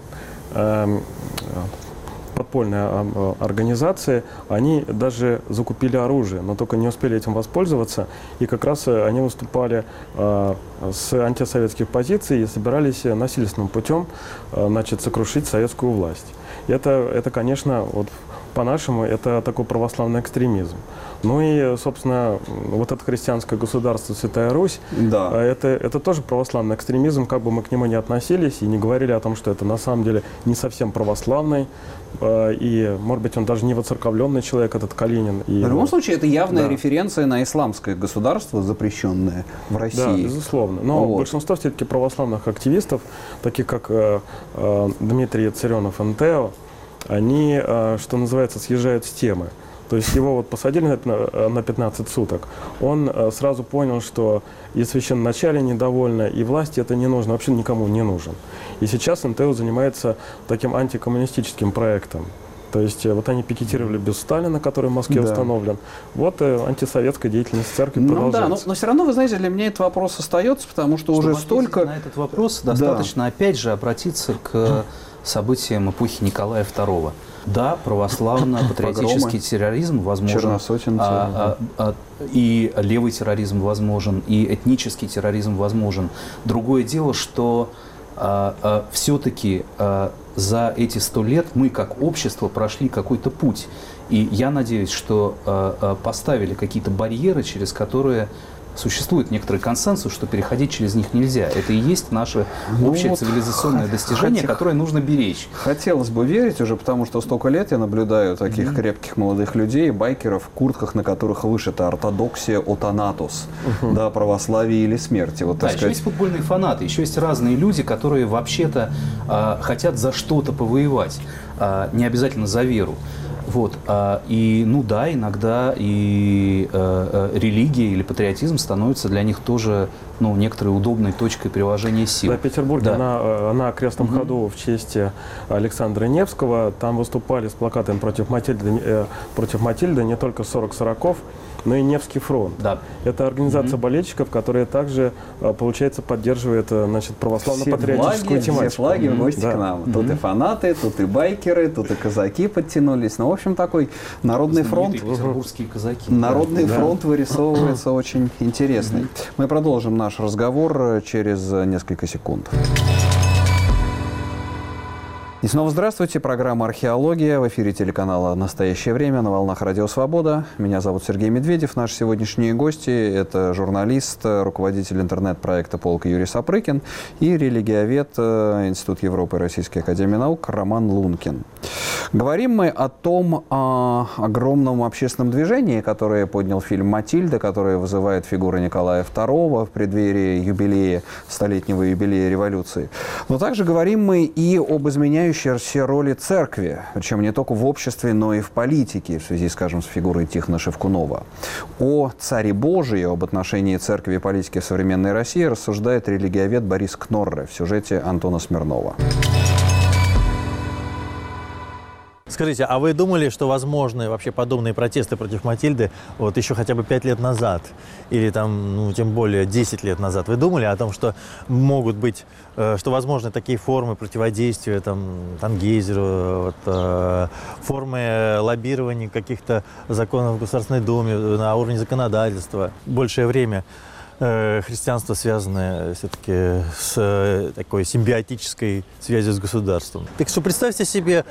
подпольные организации, они даже закупили оружие, но только не успели этим воспользоваться, и как раз они выступали с антисоветских позиций и собирались насильственным путем сокрушить советскую власть. И это, конечно, по-нашему, это такой православный экстремизм. И, собственно, это христианское государство Святая Русь, это тоже православный экстремизм, как бы мы к нему ни относились и не говорили о том, что это на самом деле не совсем православный, и, может быть, он даже не воцерковленный человек, этот Калинин. В любом случае, это явная референция на исламское государство, запрещенное в России. Да, безусловно. Но большинство все-таки православных активистов, таких как Дмитрий Царенов НТО, они, что называется, съезжают с темы. То есть его посадили на 15 суток. Он сразу понял, что и священноначалие недовольно, и власти это не нужно, вообще никому не нужен. И сейчас НТО занимается таким антикоммунистическим проектом. То есть они пикетировали бюст Сталина, который в Москве установлен. Антисоветская деятельность церкви продолжается. Но все равно, вы знаете, для меня этот вопрос остается, потому что уже столько... На этот вопрос достаточно, опять же, обратиться к событиям эпохи Николая II. Да, православно-патриотический терроризм возможен, и левый терроризм возможен, и этнический терроризм возможен. Другое дело, что все-таки за эти 100 лет мы, как общество, прошли какой-то путь. И я надеюсь, что поставили какие-то барьеры, через которые существует некоторый консенсус, что переходить через них нельзя. Это и есть наше общее цивилизационное достижение, которое нужно беречь. Хотелось бы верить уже, потому что столько лет я наблюдаю таких крепких молодых людей, байкеров, в куртках, на которых вышита ортодоксия отанатус, да, православие или смерти. Вот, да, еще есть футбольные фанаты, еще есть разные люди, которые вообще-то хотят за что-то повоевать, не обязательно за веру. Вот. И, ну да, иногда и религия или патриотизм становится для них тоже, ну, некоторой удобной точкой приложения сил. Да, в Петербурге на крестном ходу в честь Александра Невского там выступали с плакатами против Матильды не только 40-40, но и Невский фронт. Да. Это организация болельщиков, которая также, получается, поддерживает, значит, православно-патриотическую тематику. Все флаги в гости к нам. Тут и фанаты, тут и байкеры, тут и казаки подтянулись. Ну, в общем, такой народный фронт. Петербургские казаки. Народный фронт вырисовывается очень интересный. Мы продолжим наш разговор через несколько секунд. И снова здравствуйте. Программа «Археология». В эфире телеканала «Настоящее время» на волнах «Радио Свобода». Меня зовут Сергей Медведев. Наши сегодняшние гости – это журналист, руководитель интернет-проекта «Полк» Юрий Сапрыкин и религиовед Институт Европы и Российской академии наук Роман Лункин. Говорим мы о том огромном общественном движении, которое поднял фильм «Матильда», которое вызывает фигуры Николая II в преддверии юбилея, столетнего юбилея революции. Но также говорим мы и об изменяющейся роли церкви, причем не только в обществе, но и в политике, в связи, скажем, с фигурой Тихона Шевкунова. О царе Божии, об отношении церкви и политики в современной России рассуждает религиовед Борис Кнорре в сюжете Антона Смирнова. Скажите, а вы думали, что возможны вообще подобные протесты против Матильды вот еще хотя бы 5 лет назад? Или там, ну, тем более 10 лет назад? Вы думали о том, что могут быть, что возможны такие формы противодействия, там Гейзеру, формы лоббирования каких-то законов в Государственной Думе на уровне законодательства? Большее время христианство, связанное все-таки с такой симбиотической связью с государством. Так что представьте себе,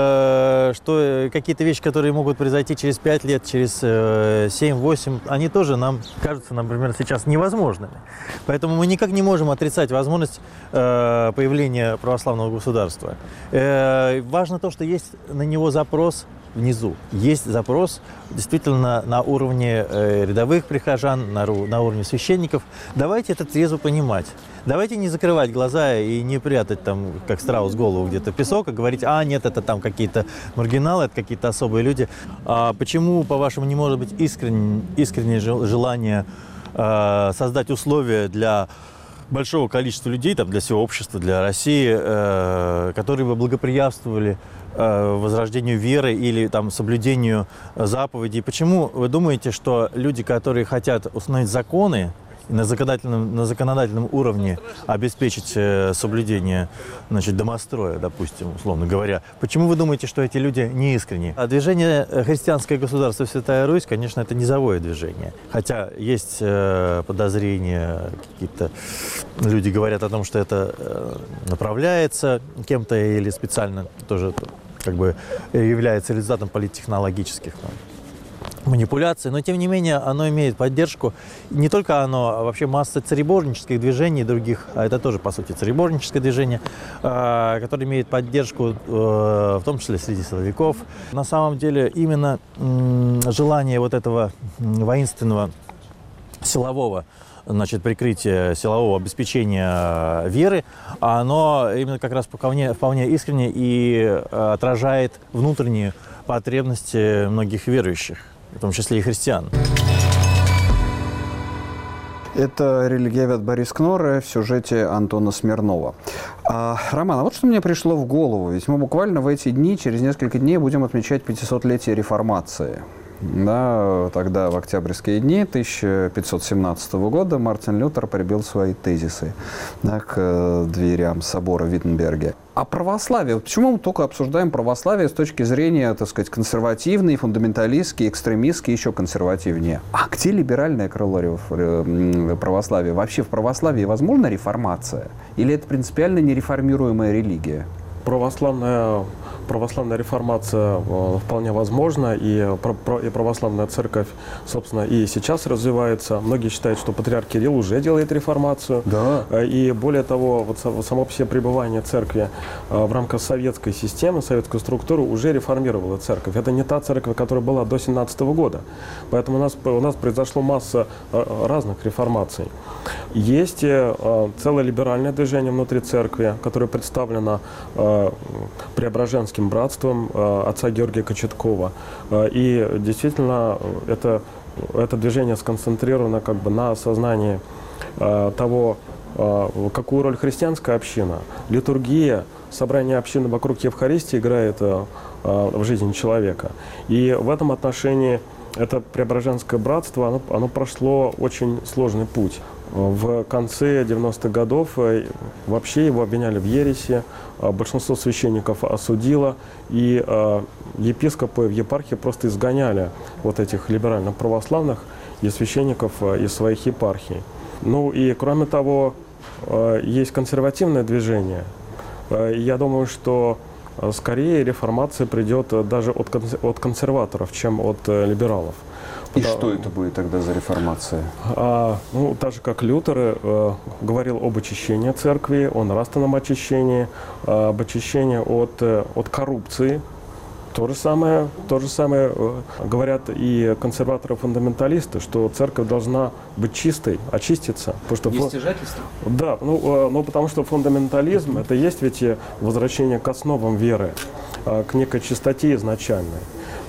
что какие-то вещи, которые могут произойти через 5 лет, через 7-8, они тоже нам кажутся, например, сейчас невозможными. Поэтому мы никак не можем отрицать возможность появления православного государства. Важно то, что есть на него запрос внизу. Есть запрос действительно на уровне рядовых прихожан, на уровне священников. Давайте это трезво понимать. Давайте не закрывать глаза и не прятать там, как страус, голову где-то в песок, и говорить, нет, это там какие-то маргиналы, это какие-то особые люди. А почему, по-вашему, не может быть искреннее желание создать условия для большого количества людей, там, для всего общества, для России, которые бы благоприятствовали возрождению веры или там, соблюдению заповедей. Почему вы думаете, что люди, которые хотят установить законы и на законодательном уровне обеспечить соблюдение, значит, домостроя, допустим, условно говоря, почему вы думаете, что эти люди не искренни? А движение «Христианское государство Святая Русь», конечно, это низовое движение. Хотя есть подозрения, какие-то люди говорят о том, что это направляется кем-то или специально тоже как бы является результатом политтехнологических манипуляций, но тем не менее оно имеет поддержку. Не только оно, а вообще масса цаrebожнических движений других, а это тоже, по сути, цаrebожническое движение, которое имеет поддержку в том числе среди силовиков. На самом деле именно желание вот этого воинственного силового, значит, прикрытия, силового обеспечения веры, оно именно как раз вполне искренне и отражает внутренние потребности многих верующих, в том числе и христиан. Это религиовед Борис Кнорре в сюжете Антона Смирнова. Роман, а вот что мне пришло в голову. Ведь мы буквально в эти дни, через несколько дней, будем отмечать 500-летие Реформации. Да, тогда, в октябрьские дни 1517 года, Мартин Лютер прибил свои тезисы, да, к дверям собора в Виттенберге. А православие? Почему мы только обсуждаем православие с точки зрения, так сказать, консервативной, фундаменталистской, экстремистской, еще консервативнее? А где либеральное крыло православия? Вообще в православии возможна реформация? Или это принципиально нереформируемая религия? Православная реформация вполне возможна, и православная церковь, собственно, и сейчас развивается. Многие считают, что патриарх Кирилл уже делает реформацию. Да. И более того, вот само по себе пребывание церкви в рамках советской системы, советской структуры уже реформировала церковь. Это не та церковь, которая была до 17 года. Поэтому у нас произошло масса разных реформаций. Есть целое либеральное движение внутри церкви, которое представлено Преображенским братством отца Георгия Кочеткова. И действительно, это движение сконцентрировано как бы на осознании того, какую роль христианская община, литургия, собрание общины вокруг Евхаристии играет в жизни человека. И в этом отношении это Преображенское братство, оно прошло очень сложный путь. В конце 90-х годов вообще его обвиняли в ереси, большинство священников осудило, и епископы в епархии просто изгоняли вот этих либерально-православных и священников из своих епархий. Ну и кроме того, есть консервативное движение. Я думаю, что скорее реформация придет даже от консерваторов, чем от либералов. И что это будет тогда за реформация? Так же, как Лютер говорил об очищении церкви, о нравственном очищении, об очищении от коррупции. То же самое говорят и консерваторы-фундаменталисты, что церковь должна быть чистой, очиститься. Есть стяжательство? Да, потому что фундаментализм – это есть ведь возвращение к основам веры, к некой чистоте изначальной.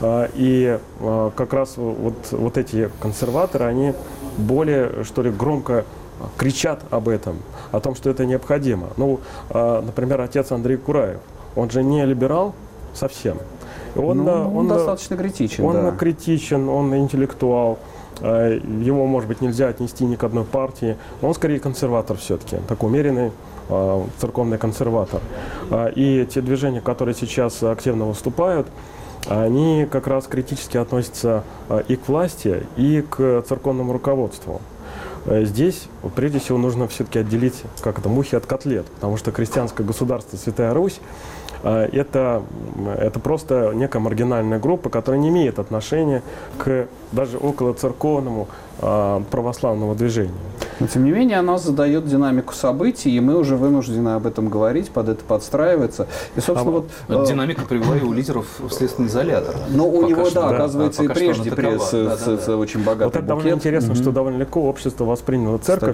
И как раз вот эти консерваторы, они более, что ли, громко кричат об этом, о том, что это необходимо. Например, отец Андрей Кураев, он же не либерал совсем. Он достаточно критичен. Он критичен, он интеллектуал. Его, может быть, нельзя отнести ни к одной партии. Но он скорее консерватор все-таки, такой умеренный церковный консерватор. И те движения, которые сейчас активно выступают, они как раз критически относятся и к власти, и к церковному руководству. Здесь, прежде всего, нужно все-таки отделить мухи от котлет, потому что христианское государство Святая Русь это просто некая маргинальная группа, которая не имеет отношения к даже околоцерковному православному движению. Но, тем не менее, она задает динамику событий, и мы уже вынуждены об этом говорить, под это подстраиваться. И, собственно, динамика привела и у лидеров в следственный изолятор. Но у него, оказывается, и прежде пресс очень богатый вот это довольно интересно, что довольно легко общество восприняло церковь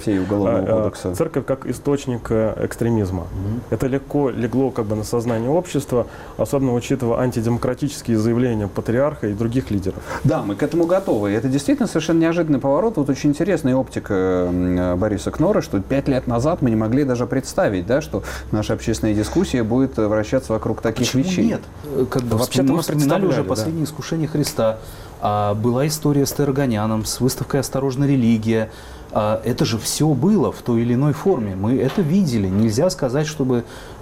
как источник экстремизма. Это легко легло на сознание общества, особенно учитывая антидемократические заявления патриарха и других лидеров. Да, мы к этому готовы. И это действительно совершенно неожиданный поворот. Вот очень интересная оптика Бориса Кнора, что 5 лет назад мы не могли даже представить, что наша общественная дискуссия будет вращаться вокруг таких вещей. Нет? Вообще-то мы вспоминали уже последнее искушение Христа. Была история с Терганяном, с выставкой «Осторожно, религия». Это же все было в той или иной форме. Мы это видели. Нельзя сказать, чтобы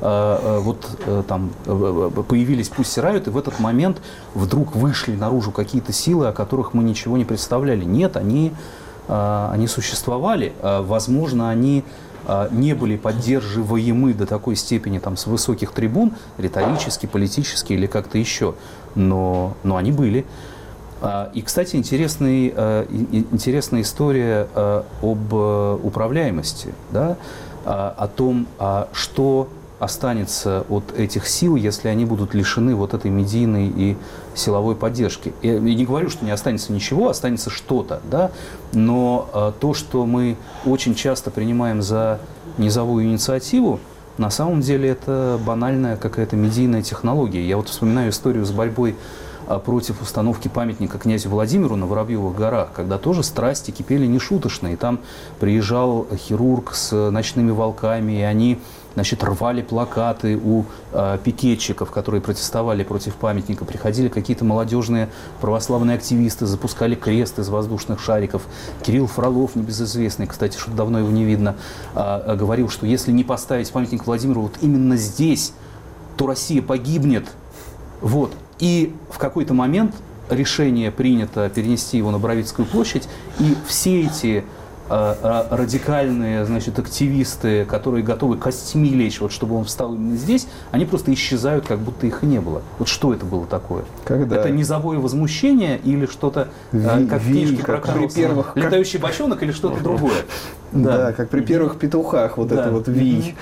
появились «Пусть Riot», и в этот момент вдруг вышли наружу какие-то силы, о которых мы ничего не представляли. Нет, они существовали. Возможно, они не были поддерживаемы до такой степени с высоких трибун, риторически, политически или как-то еще. Но они были. И, кстати, интересная история об управляемости, о том, что останется от этих сил, если они будут лишены этой медийной и силовой поддержки. Я не говорю, что не останется ничего, останется что-то, но то, что мы очень часто принимаем за низовую инициативу, на самом деле это банальная какая-то медийная технология. Я вспоминаю историю с борьбой против установки памятника князю Владимиру на Воробьевых горах, когда тоже страсти кипели нешуточные. Там приезжал хирург с ночными волками, и они рвали плакаты у пикетчиков, которые протестовали против памятника. Приходили какие-то молодежные православные активисты, запускали крест из воздушных шариков. Кирилл Фролов, небезызвестный, кстати, что давно его не видно, говорил, что если не поставить памятник Владимиру именно здесь, то Россия погибнет. И в какой-то момент решение принято перенести его на Боровицкую площадь, и все эти радикальные, значит, активисты, которые готовы костьми лечь, вот чтобы он встал именно здесь, они просто исчезают, как будто их и не было. Вот что это было такое? Когда? Это низовое возмущение или что-то, как в книжке про Карлсона, летающий бочонок или что-то другое? Да, как при первых петухах вот это вот вий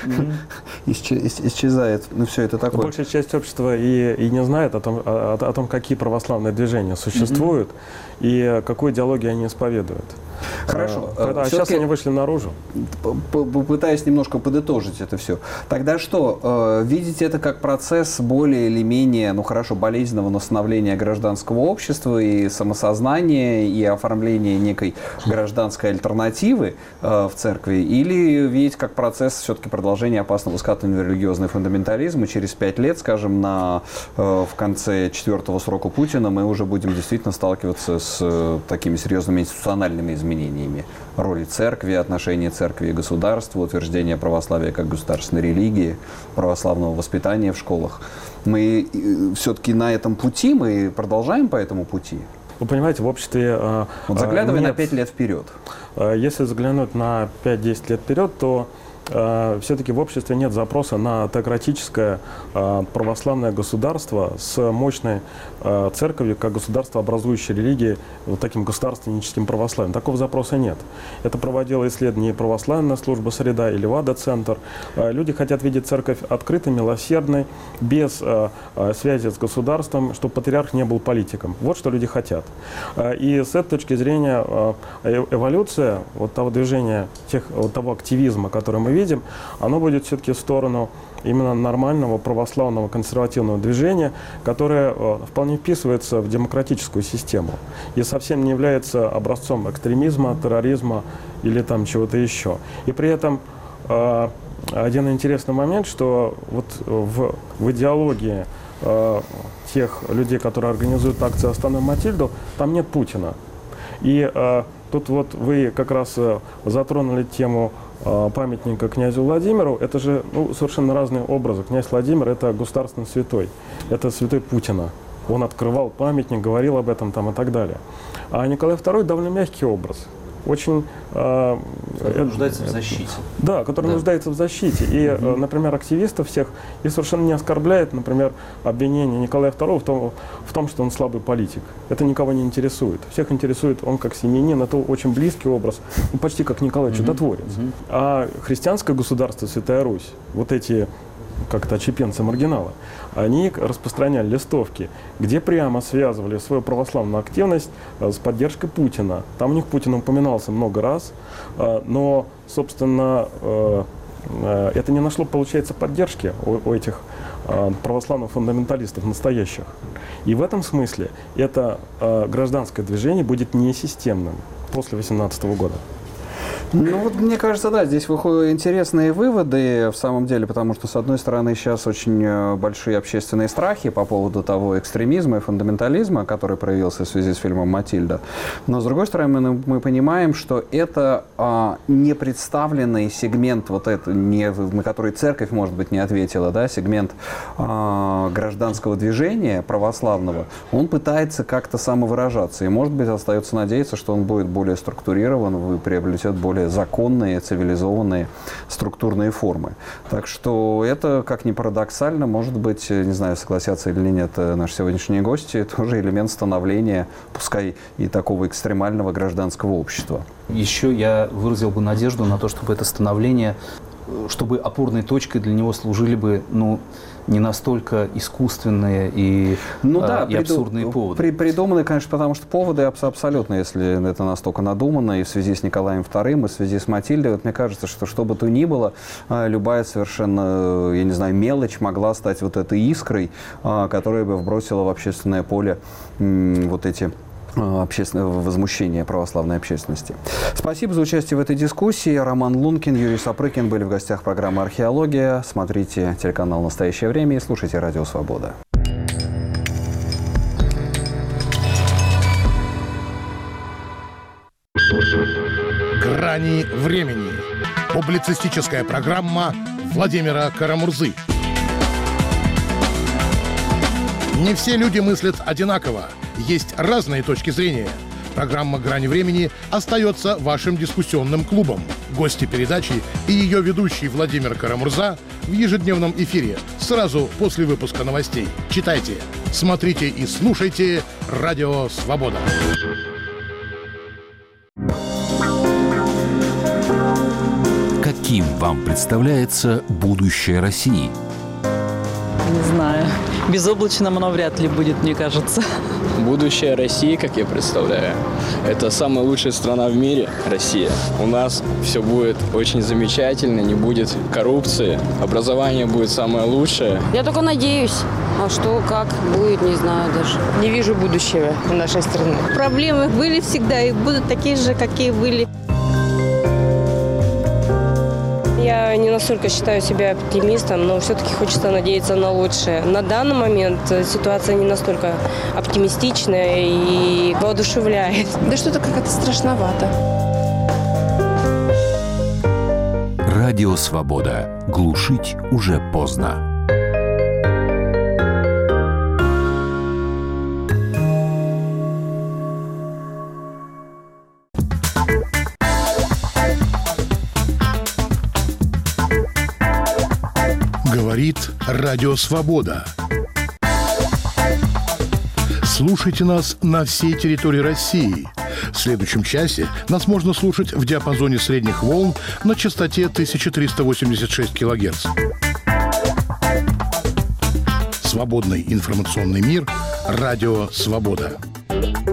исчезает. Ну, все это такое. Большая часть общества и не знает о том, какие православные движения существуют и какую идеологию они исповедуют. Хорошо. А сейчас они вышли наружу. Пытаясь немножко подытожить это все. Тогда что, видите это как процесс более или менее, ну хорошо, болезненного становления гражданского общества и самосознания, и оформления некой гражданской альтернативы в церкви? Или видите как процесс все-таки продолжения опасного скатывания в религиозный фундаментализм, и через 5 лет, скажем, в конце 4-го срока Путина мы уже будем действительно сталкиваться с такими серьезными институциональными изменениями роли церкви, отношения церкви и государства, утверждения православия как государственной религии, православного воспитания в школах. Мы все-таки на этом пути, мы продолжаем по этому пути? Вы понимаете, в обществе... Вот заглядывая на 5 лет вперед. Если заглянуть на 5-10 лет вперед, то все-таки в обществе нет запроса на теократическое православное государство с мощной церковью, как государство, образующее религии, вот таким государственническим православием. Такого запроса нет. Это проводила исследование православная служба «Среда» и Левада-центр. Люди хотят видеть церковь открытой, милосердной, без связи с государством, чтобы патриарх не был политиком. Вот что люди хотят. И с этой точки зрения эволюция вот того движения, вот того активизма, который мы видим, оно будет все-таки в сторону именно нормального православного консервативного движения, которое вполне вписывается в демократическую систему и совсем не является образцом экстремизма, терроризма или там чего-то еще. И при этом один интересный момент, что вот в идеологии тех людей, которые организуют акцию «Остановим Матильду», там нет Путина. И тут вот вы как раз затронули тему памятника князю Владимиру. Это же совершенно разные образы. Князь Владимир – это государственный святой. Это святой Путина. Он открывал памятник, говорил об этом там, и так далее. А Николай II – довольно мягкий образ. Очень... который нуждается в защите. Да, который нуждается в защите. И, например, активистов всех и совершенно не оскорбляет, например, обвинение Николая II в том, что он слабый политик. Это никого не интересует. Всех интересует он как семьянин. Это очень близкий образ, почти как Николай Чудотворец. А христианское государство, Святая Русь, вот эти как-то отщепенцы-маргиналы, они распространяли листовки, где прямо связывали свою православную активность с поддержкой Путина. Там у них Путин упоминался много раз, но, собственно, это не нашло, получается, поддержки у этих православных фундаменталистов настоящих. И в этом смысле это гражданское движение будет несистемным после 2018 года. Ну вот мне кажется, да, здесь выходят интересные выводы в самом деле, потому что, с одной стороны, сейчас очень большие общественные страхи по поводу того экстремизма и фундаментализма, который проявился в связи с фильмом «Матильда». Но, с другой стороны, мы понимаем, что это не представленный сегмент, вот это, на который церковь, может быть, не ответила, да, сегмент гражданского движения православного, он пытается как-то самовыражаться. И, может быть, остается надеяться, что он будет более структурирован и приобретет более законные, цивилизованные структурные формы. Так что это, как ни парадоксально, может быть, не знаю, согласятся или нет наши сегодняшние гости, тоже элемент становления, пускай и такого экстремального гражданского общества. Еще я выразил бы надежду на то, чтобы это становление, чтобы опорной точкой для него служили бы, не настолько искусственные и абсурдные поводы. Придуманы, конечно, потому что поводы абсолютно, если это настолько надумано, и в связи с Николаем II, и в связи с Матильдой, вот мне кажется, что бы то ни было, любая совершенно, я не знаю, мелочь могла стать вот этой искрой, которая бы вбросила в общественное поле вот эти общественное возмущение православной общественности. Спасибо за участие в этой дискуссии. Роман Лункин, Юрий Сапрыкин были в гостях программы «Археология». Смотрите телеканал «Настоящее время» и слушайте «Радио Свобода». «Грани времени». Публицистическая программа Владимира Карамурзы. Не все люди мыслят одинаково. Есть разные точки зрения. Программа «Грани времени» остается вашим дискуссионным клубом. Гости передачи и ее ведущий Владимир Карамурза в ежедневном эфире сразу после выпуска новостей. Читайте, смотрите и слушайте «Радио Свобода». Каким вам представляется будущее России? Не знаю. Безоблачным оно вряд ли будет, мне кажется. Будущее России, как я представляю, это самая лучшая страна в мире, Россия. У нас все будет очень замечательно, не будет коррупции, образование будет самое лучшее. Я только надеюсь. А что, как будет, не знаю даже. Не вижу будущего в нашей стране. Проблемы были всегда и будут такие же, какие были. Я не настолько считаю себя оптимистом, но все-таки хочется надеяться на лучшее. На данный момент ситуация не настолько оптимистичная и воодушевляет. Да что-то как-то страшновато. Радио Свобода. Глушить уже поздно. Говорит Радио Свобода. Слушайте нас на всей территории России. В следующем часе нас можно слушать в диапазоне средних волн на частоте 1386 кГц. Свободный информационный мир. Радио Свобода.